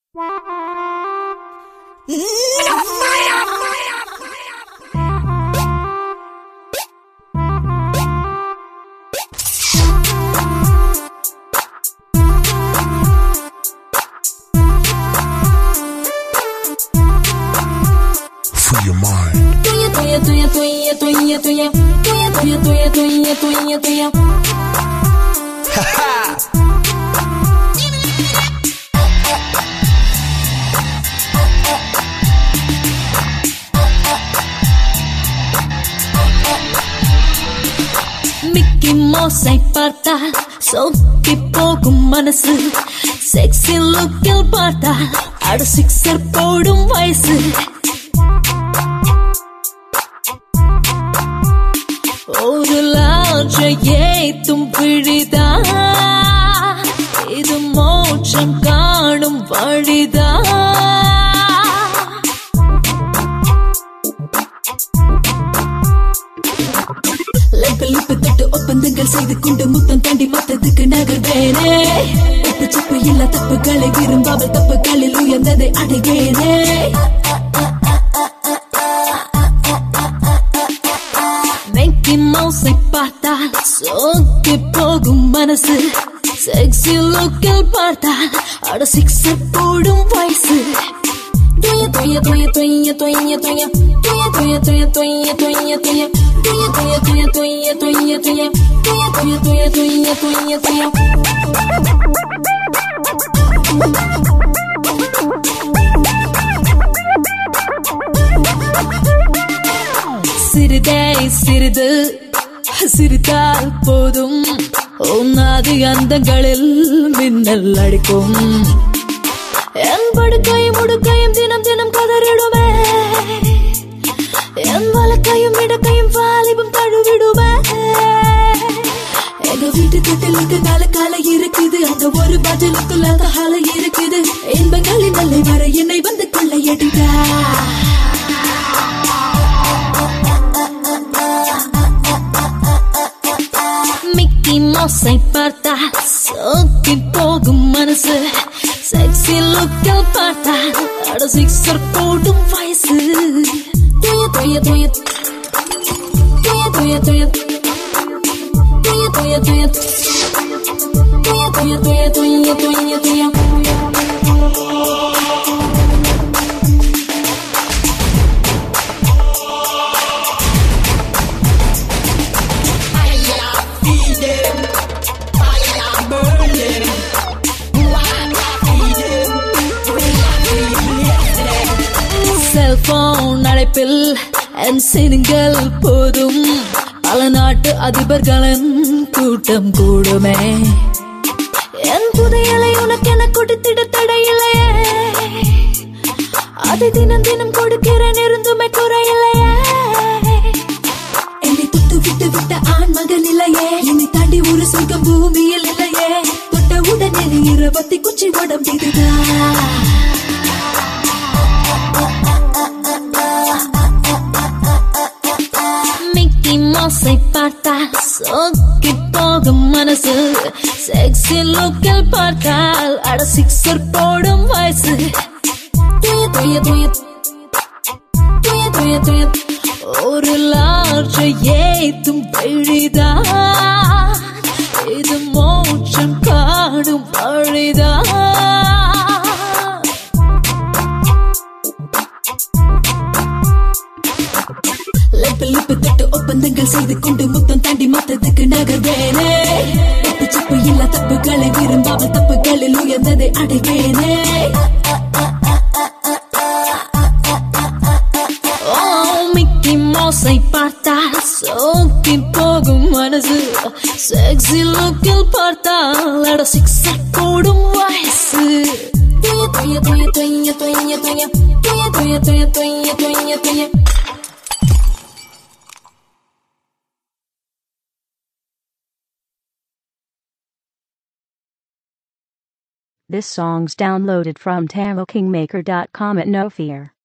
Free your mind. Mickey மவுஸை பார்த்தால் சொக்கி போகும் மனசு, செக்ஸி லுக்கில் பார்த்தால் அடு சிக்ஸர் போடும் வயசு. ஒரு லாட்சை ஏத்தும் விழிதா, இது மோட்சம் காணும் வழிதா. லிப்பு தொட்டு ஒப்பந்தங்கள் செய்து கொண்டு முத்தம் தாண்டி மொத்தத்துக்கு நகர்வேனே. தப்பு சப்பு இல்ல தப்புகளை விரும்பாமல் தப்புகளில் உயர்ந்ததை அடைவேனே. மிக்கி மவுஸை பார்த்தால் சொக்கி போகும் மனசு, செக்ஸி லுக்கில் பார்த்தால் அட சிக்ஸர் போடும் வயசு. சிறிதே சிறிது சிரித்தால் போதும், உன்னாதி அந்தங்களில் மின்னல் அடிக்கும். என் படுக்கையும் உடுக்கையும் தினம் தினம் கதறிடுமே, என் வழக்கையும் இடக்கையும் வாலிபம் தழுவிடுமே. எங்க வீட்டு தொட்டிலுக்கு கால இருக்குது, அந்த ஒரு பதிலுக்குள்ள கால இருக்குது. இன்பங்களின் நல்லை வர என்னை வந்து கொள்ளையடித்தா. மிக்கி மவுஸை பார்த்தால் சொக்கி போகும் மனசு, செக்ஸி லுக்கில் பார்த்தால் அட சிக்ஸர் போடும் வயசு. செல்போன் அழைப்பில் என் சினுங்கள் போதும், பல நாட்டு அதிபர்களின் கூட்டம் கூடுமே. என் புதையலை உனக்கு என கொடுத்திட தடையில்லையே, அதை தினம் தினம் கொடுக்கிறேன் இருந்துமே குறையில்லையே. என்னை தொட்டு விட்டு விட்ட ஆண் மகன் இல்லையே, என்னை தாண்டி ஒரு சொர்க்கம் பூமியில் இல்லையே. தொட்ட உடனே இரவத்தி குச்சி உடம்பிடுதா. மிக்கி மவுஸை பார்த்தால் சொக்கி போகும் மனசு, செக்ஸி லுக்கில் பார்த்தால் அட சிக்ஸர் போடும் வயசு. ஒரு லாட்சை ஏத்தும் விழிதா, இது மோட்சம் காணும் வழிதா. லிப்பு தொட்டு ஒப்பந்தங்கள் செய்து கொண்டு முத்தம் தாண்டி மொத்தத்துக்கு நகர்வேனே. தப்பு சப்பு இல்ல தப்புகளை விரும்பாமல் தப்புகளில் உயர்ந்ததை அடைவேனே. மிக்கி மவுஸை பார்த்தால் சொக்கி போகும் மனசு, செக்ஸி லுக்கில் பார்த்தால் அட சிக்ஸர் போடும் வயசு. This song's downloaded from TamoKingmaker.com at no fear.